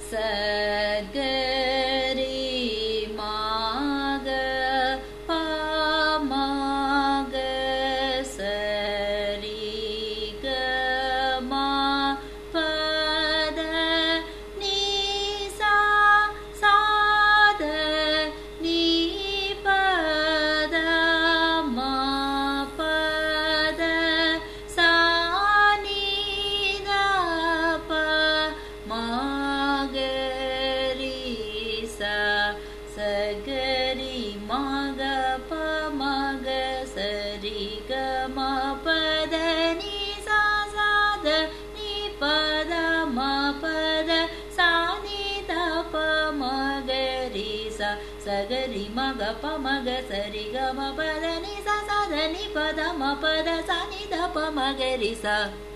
சகரி மாக பமாக சரி கமா பத நீசா சாத நீ பத மா பத சா நீ த ப மாகரி சா சகரி மாக பமாக சரி கமா பத நீ சா சாத நீ பத மா பத சா நீ த ப மகரி சா சகரி மக பமக சரி கம பத நீ சா சாத நீ பத மா பத சா நீ த ப மகரி சா.